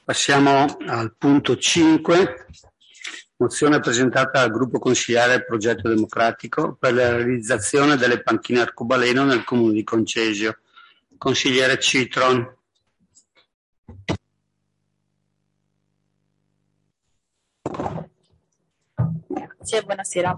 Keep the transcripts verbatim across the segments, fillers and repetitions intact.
Passiamo al punto cinque, mozione presentata dal gruppo consigliare Progetto Democratico per la realizzazione delle panchine arcobaleno nel comune di Concesio. Consigliere Citron. Grazie, buonasera.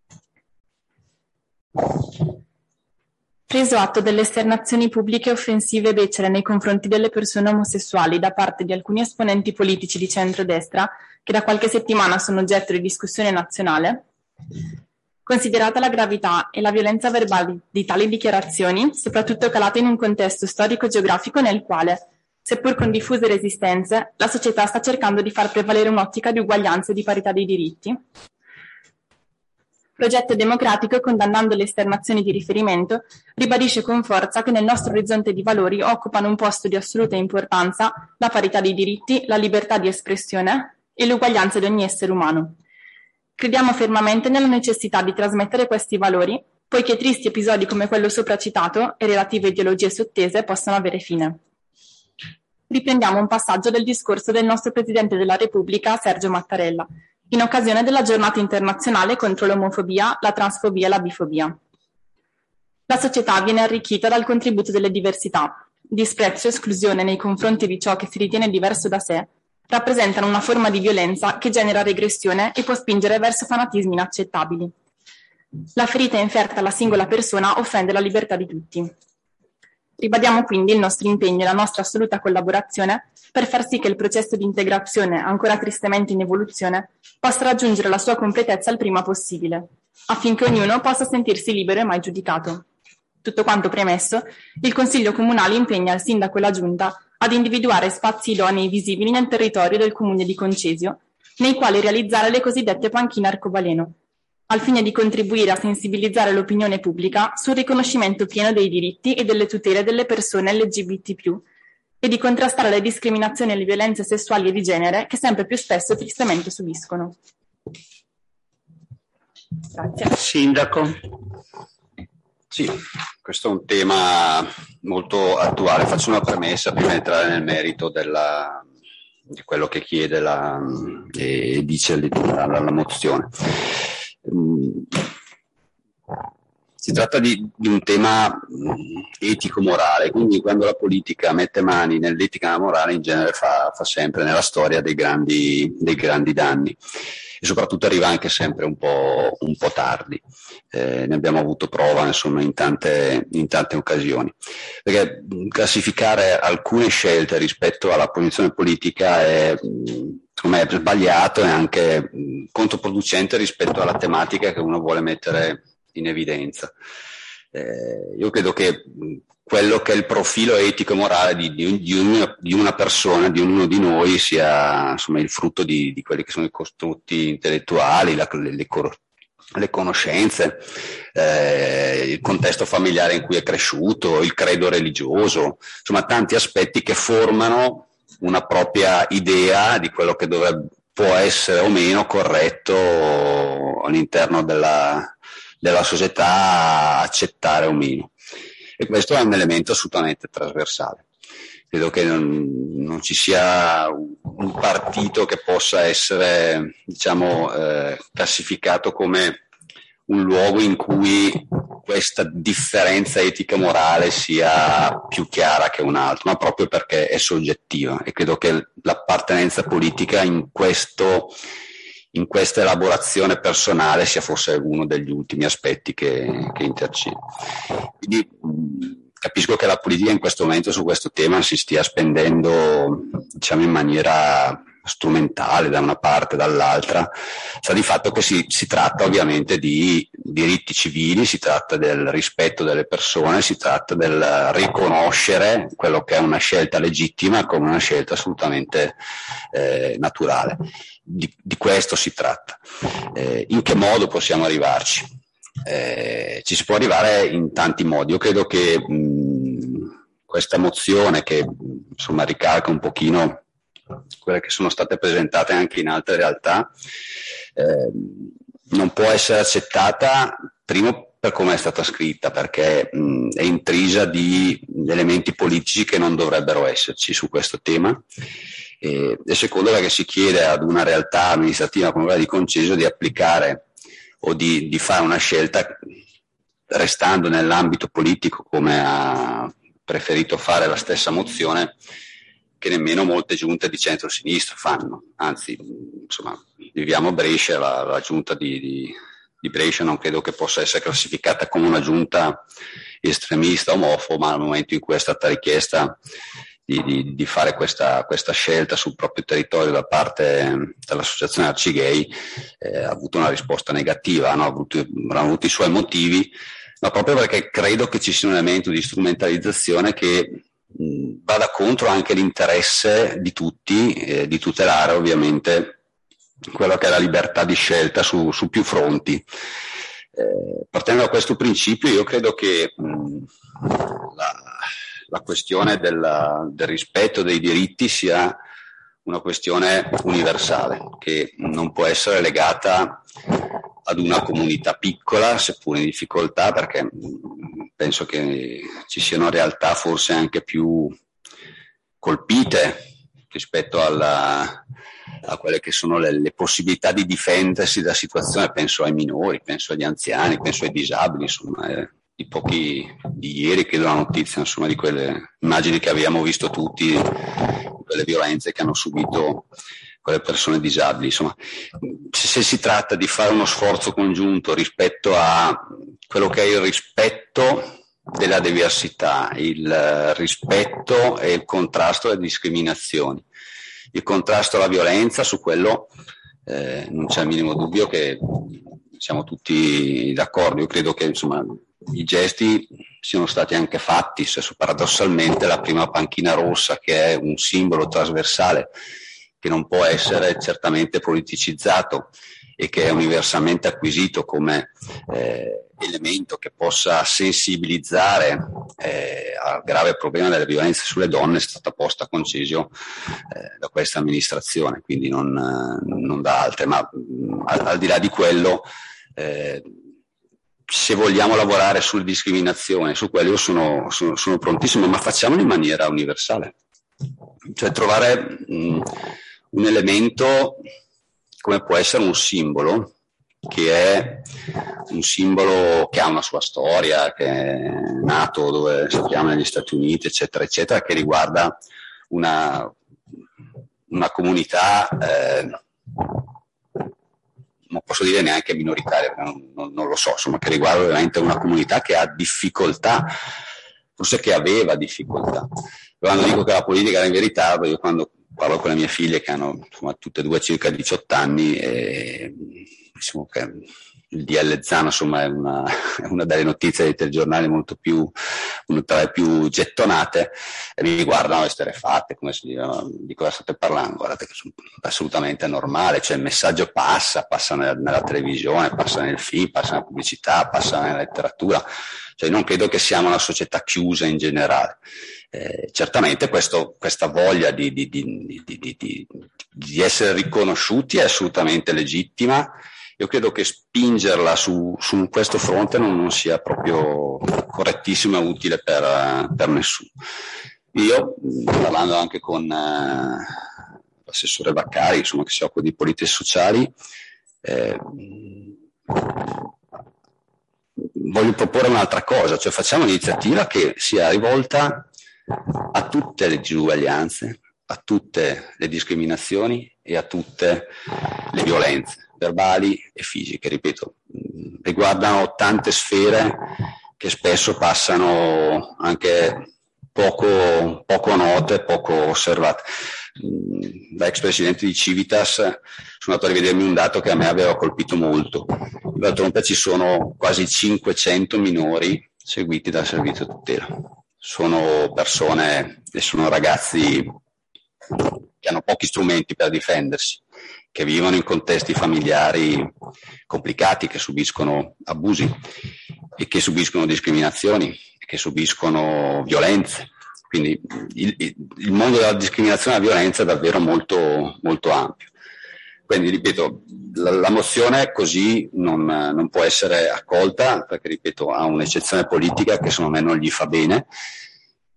Preso atto delle esternazioni pubbliche offensive e becere nei confronti delle persone omosessuali da parte di alcuni esponenti politici di centrodestra che da qualche settimana sono oggetto di discussione nazionale, considerata la gravità e la violenza verbale di tali dichiarazioni, soprattutto calate in un contesto storico-geografico nel quale, seppur con diffuse resistenze, la società sta cercando di far prevalere un'ottica di uguaglianza e di parità dei diritti, Progetto Democratico, condannando le esternazioni di riferimento, ribadisce con forza che nel nostro orizzonte di valori occupano un posto di assoluta importanza la parità dei diritti, la libertà di espressione e l'uguaglianza di ogni essere umano. Crediamo fermamente nella necessità di trasmettere questi valori, poiché tristi episodi come quello sopra citato e relative ideologie sottese possano avere fine. Riprendiamo un passaggio del discorso del nostro Presidente della Repubblica, Sergio Mattarella, in occasione della giornata internazionale contro l'omofobia, la transfobia e la bifobia. La società viene arricchita dal contributo delle diversità. Disprezzo e esclusione nei confronti di ciò che si ritiene diverso da sé rappresentano una forma di violenza che genera regressione e può spingere verso fanatismi inaccettabili. La ferita inferta alla singola persona offende la libertà di tutti. Ribadiamo quindi il nostro impegno e la nostra assoluta collaborazione per far sì che il processo di integrazione, ancora tristemente in evoluzione, possa raggiungere la sua completezza il prima possibile, affinché ognuno possa sentirsi libero e mai giudicato. Tutto quanto premesso, il Consiglio Comunale impegna il Sindaco e la Giunta ad individuare spazi idonei visibili nel territorio del Comune di Concesio, nei quali realizzare le cosiddette panchine arcobaleno, al fine di contribuire a sensibilizzare l'opinione pubblica sul riconoscimento pieno dei diritti e delle tutele delle persone L G B T più, e di contrastare le discriminazioni e le violenze sessuali e di genere che sempre più spesso tristemente subiscono. Grazie. Sindaco. Sì, questo è un tema molto attuale. Faccio una premessa prima di entrare nel merito della, di quello che chiede la, e dice la, la, la mozione. Si tratta di, di un tema etico-morale, quindi quando la politica mette mani nell'etica e nella morale in genere fa, fa sempre nella storia dei grandi, dei grandi danni e soprattutto arriva anche sempre un po', un po' tardi. Eh, ne abbiamo avuto prova insomma in tante, in tante occasioni, perché classificare alcune scelte rispetto alla posizione politica è, secondo me, è sbagliato e anche controproducente rispetto alla tematica che uno vuole mettere in evidenza. Eh, io credo che quello che è il profilo etico e morale di, di, di, una, di una persona, di ognuno di noi, sia insomma il frutto di, di quelli che sono i costrutti intellettuali, la, le, le, le conoscenze, eh, il contesto familiare in cui è cresciuto, il credo religioso, insomma tanti aspetti che formano una propria idea di quello che dovrebbe, può essere o meno corretto all'interno della, della società, accettare o meno. E questo è un elemento assolutamente trasversale. Credo che non, non ci sia un partito che possa essere, diciamo, eh, classificato come un luogo in cui questa differenza etica-morale sia più chiara che un altro, ma proprio perché è soggettiva. E credo che l'appartenenza politica in questo, in questa elaborazione personale sia forse uno degli ultimi aspetti che, che intercede. Quindi capisco che la politica in questo momento su questo tema si stia spendendo, diciamo, in maniera strumentale da una parte e dall'altra. Sta di fatto che si, si tratta ovviamente di diritti civili, si tratta del rispetto delle persone, si tratta del riconoscere quello che è una scelta legittima come una scelta assolutamente eh, naturale. Di, di questo si tratta. Eh, in che modo possiamo arrivarci? Eh, ci si può arrivare in tanti modi. Io credo che mh, questa mozione, che insomma ricalca un pochino quelle che sono state presentate anche in altre realtà, eh, non può essere accettata, primo per come è stata scritta, perché mh, è intrisa di elementi politici che non dovrebbero esserci su questo tema, E, e secondo perché si chiede ad una realtà amministrativa come quella di Concesio di applicare o di, di fare una scelta restando nell'ambito politico, come ha preferito fare la stessa mozione, che nemmeno molte giunte di centro-sinistra fanno. Anzi, insomma, viviamo Brescia, la, la giunta di, di, di Brescia non credo che possa essere classificata come una giunta estremista, omofoba, nel momento in cui è stata richiesta di, di, di fare questa, questa scelta sul proprio territorio da parte dell'associazione Arcigay, eh, ha avuto una risposta negativa, no? ha avuto, avranno avuto i suoi motivi, ma proprio perché credo che ci sia un elemento di strumentalizzazione che mh, vada contro anche l'interesse di tutti, eh, di tutelare ovviamente quello che è la libertà di scelta su, su più fronti. Eh, partendo da questo principio, io credo che mh, la, la questione della, del rispetto dei diritti sia una questione universale, che non può essere legata ad una comunità piccola, seppur in difficoltà, perché penso che ci siano realtà forse anche più colpite rispetto alla, a quelle che sono le, le possibilità di difendersi da situazioni. Penso ai minori, penso agli anziani, penso ai disabili, insomma, eh, di pochi di ieri credo la notizia, insomma, di quelle immagini che abbiamo visto tutti, quelle violenze che hanno subito quelle persone disabili. Insomma, se, se si tratta di fare uno sforzo congiunto rispetto a quello che è il rispetto della diversità, il rispetto e il contrasto alle discriminazioni, il contrasto alla violenza, su quello eh, non c'è il minimo dubbio che siamo tutti d'accordo. Io credo che insomma i gesti siano stati anche fatti, se paradossalmente la prima panchina rossa, che è un simbolo trasversale che non può essere certamente politicizzato e che è universalmente acquisito come eh, elemento che possa sensibilizzare eh, al grave problema delle violenze sulle donne, è stata posta a Concesio eh, da questa amministrazione, quindi non, non da altre, ma al, al di là di quello, eh, se vogliamo lavorare sulle discriminazioni, su quello io sono, sono, sono prontissimo, ma facciamolo in maniera universale, cioè trovare mh, un elemento come può essere un simbolo, che è un simbolo che ha una sua storia, che è nato dove sappiamo negli Stati Uniti, eccetera, eccetera, che riguarda una, una comunità, eh, non posso dire neanche minoritaria, non, non, non lo so, insomma, che riguarda veramente una comunità che ha difficoltà, forse che aveva difficoltà. Quando dico che la politica era in verità, io quando parlo con le mie figlie che hanno insomma, tutte e due circa diciotto anni, e diciamo che il D L Zan insomma è una, è una delle notizie dei telegiornali molto più, una tra le più gettonate, e mi guardano esterrefatte, come si dice, di cosa state parlando? Guardate che sono assolutamente normale, cioè il messaggio passa, passa nella, nella televisione, passa nel film, passa nella pubblicità, passa nella letteratura, cioè non credo che siamo una società chiusa in generale. Eh, certamente questo, questa voglia di, di, di, di, di, di, di essere riconosciuti è assolutamente legittima. Io credo che spingerla su, su questo fronte non, non sia proprio correttissimo e utile per, per nessuno. Io, parlando anche con eh, l'assessore Baccari, insomma, che si occupa di politiche sociali, eh, voglio proporre un'altra cosa, cioè facciamo un'iniziativa che sia rivolta a tutte le disuguaglianze, a tutte le discriminazioni e a tutte le violenze verbali e fisiche, ripeto, riguardano tante sfere che spesso passano anche poco, poco note, poco osservate. Da ex presidente di Civitas sono andato a rivedermi un dato che a me aveva colpito molto. In Valtrompe ci sono quasi cinquecento minori seguiti dal servizio tutela. Sono persone e sono ragazzi che hanno pochi strumenti per difendersi, che vivono in contesti familiari complicati, che subiscono abusi e che subiscono discriminazioni, che subiscono violenze. Quindi il, il mondo della discriminazione e della violenza è davvero molto, molto ampio. Quindi, ripeto, la, la mozione così non, non può essere accolta, perché, ripeto, ha un'eccezione politica che secondo me non gli fa bene.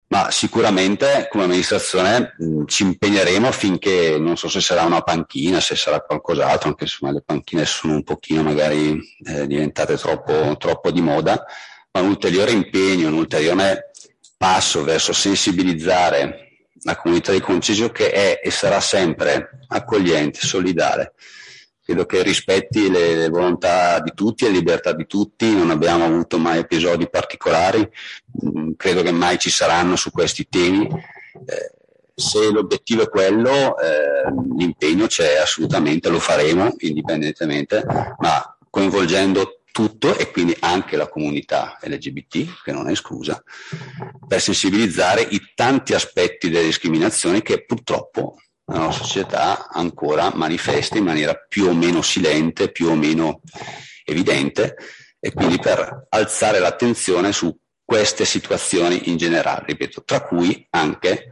Ma sicuramente come amministrazione mh, ci impegneremo affinché, non so se sarà una panchina, se sarà qualcos'altro, anche insomma le panchine sono un pochino magari eh, diventate troppo, troppo di moda, ma un ulteriore impegno, un ulteriore passo verso sensibilizzare la comunità di Concesio, che è e sarà sempre accogliente, solidale. Credo che rispetti le, le volontà di tutti e le libertà di tutti, non abbiamo avuto mai episodi particolari, mm, credo che mai ci saranno su questi temi. Eh, se l'obiettivo è quello, eh, l'impegno c'è assolutamente, lo faremo indipendentemente, ma coinvolgendo tutto e quindi anche la comunità L G B T, che non è esclusa, per sensibilizzare i tanti aspetti delle discriminazioni che purtroppo la nostra società ancora manifesta in maniera più o meno silente, più o meno evidente, e quindi per alzare l'attenzione su queste situazioni in generale, ripeto, tra cui anche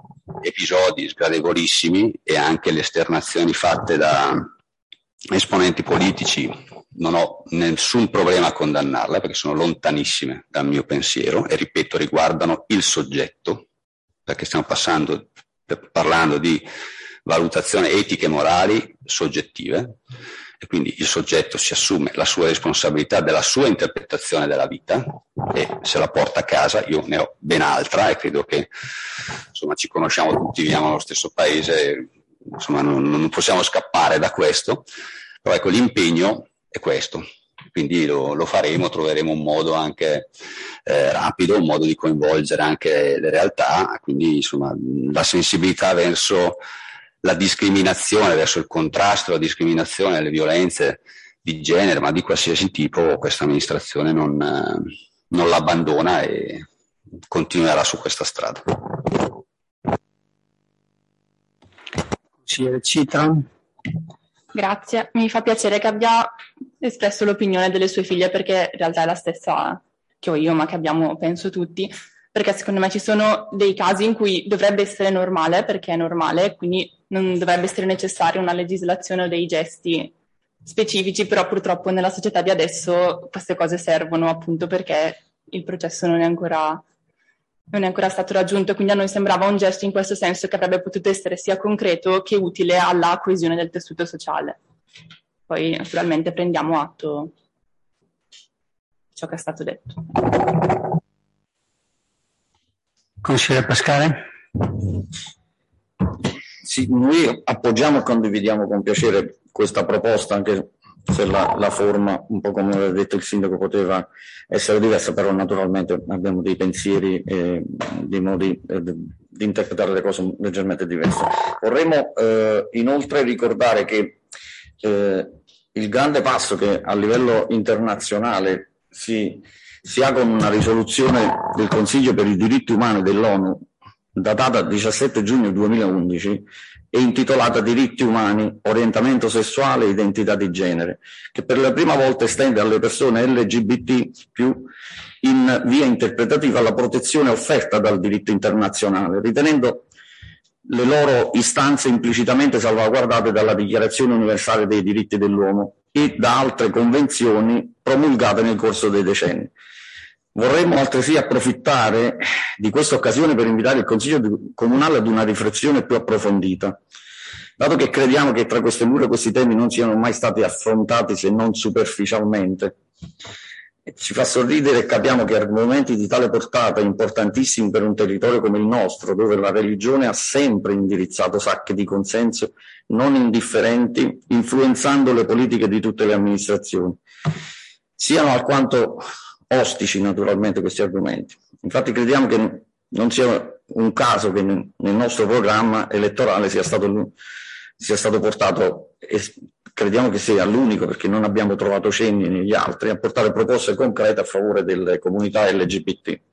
episodi sgradevolissimi e anche le esternazioni fatte da esponenti politici. Non ho nessun problema a condannarle perché sono lontanissime dal mio pensiero e, ripeto, riguardano il soggetto, perché stiamo passando parlando di valutazioni etiche e morali soggettive, e quindi il soggetto si assume la sua responsabilità della sua interpretazione della vita e se la porta a casa. Io ne ho ben altra e credo che insomma ci conosciamo tutti, viviamo nello stesso paese, insomma non, non possiamo scappare da questo, però ecco, l'impegno è questo. Quindi lo, lo faremo, troveremo un modo anche eh, rapido, un modo di coinvolgere anche le realtà, quindi insomma la sensibilità verso la discriminazione, verso il contrasto alla discriminazione, alle violenze di genere, ma di qualsiasi tipo, questa amministrazione non, eh, non l'abbandona e continuerà su questa strada. Consigliere Citran. Grazie, mi fa piacere che abbia espresso l'opinione delle sue figlie, perché in realtà è la stessa che ho io, ma che abbiamo, penso, tutti, perché secondo me ci sono dei casi in cui dovrebbe essere normale, perché è normale, quindi non dovrebbe essere necessaria una legislazione o dei gesti specifici, però purtroppo nella società di adesso queste cose servono appunto perché il processo non è ancora non è ancora stato raggiunto, quindi a noi sembrava un gesto in questo senso che avrebbe potuto essere sia concreto che utile alla coesione del tessuto sociale. Poi naturalmente prendiamo atto di ciò che è stato detto. Consigliere Pascale? Sì, noi appoggiamo e condividiamo con piacere questa proposta, anche se la, la forma, un po' come aveva detto il sindaco, poteva essere diversa, però naturalmente abbiamo dei pensieri e dei modi eh, di interpretare le cose leggermente diversi. Vorremmo eh, inoltre ricordare che eh, il grande passo che a livello internazionale si, si ha con una risoluzione del Consiglio per i diritti umani dell'ONU datata diciassette giugno duemilaundici e intitolata Diritti umani, orientamento sessuale e identità di genere, che per la prima volta estende alle persone L G B T più in via interpretativa la protezione offerta dal diritto internazionale, ritenendo le loro istanze implicitamente salvaguardate dalla Dichiarazione universale dei diritti dell'uomo e da altre convenzioni promulgate nel corso dei decenni. Vorremmo altresì approfittare di questa occasione per invitare il Consiglio Comunale ad una riflessione più approfondita, dato che crediamo che tra queste mura questi temi non siano mai stati affrontati se non superficialmente. Ci fa sorridere e capiamo che argomenti di tale portata, importantissimi per un territorio come il nostro, dove la religione ha sempre indirizzato sacche di consenso non indifferenti, influenzando le politiche di tutte le amministrazioni, siano alquanto ostici naturalmente questi argomenti. Infatti crediamo che non sia un caso che nel nostro programma elettorale sia stato, sia stato portato, e crediamo che sia l'unico, perché non abbiamo trovato cenni negli altri, a portare proposte concrete a favore delle comunità L G B T.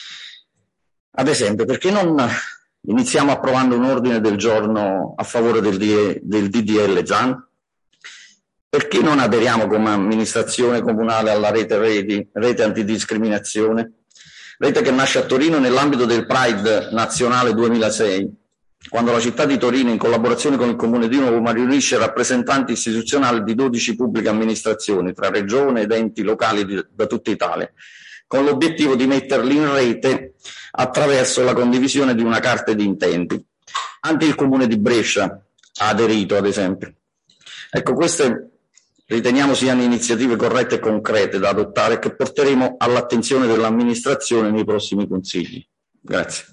Ad esempio, perché non iniziamo approvando un ordine del giorno a favore del, del D D L Zan? Perché non aderiamo come amministrazione comunale alla rete Redi, rete antidiscriminazione, rete che nasce a Torino nell'ambito del Pride nazionale duemilasei, quando la città di Torino, in collaborazione con il comune di Roma, riunisce rappresentanti istituzionali di dodici pubbliche amministrazioni, tra regione ed enti locali di, da tutta Italia, con l'obiettivo di metterli in rete attraverso la condivisione di una carta di intenti. Anche il Comune di Brescia ha aderito, ad esempio. Ecco, queste riteniamo siano iniziative corrette e concrete da adottare e che porteremo all'attenzione dell'amministrazione nei prossimi consigli. Grazie.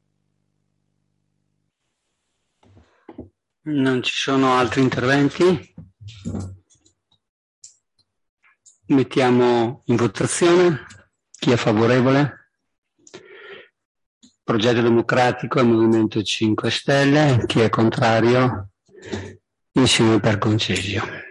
Non ci sono altri interventi? Mettiamo in votazione. Chi è favorevole? Progetto Democratico e Movimento cinque Stelle. Chi è contrario? Insieme per Concesio.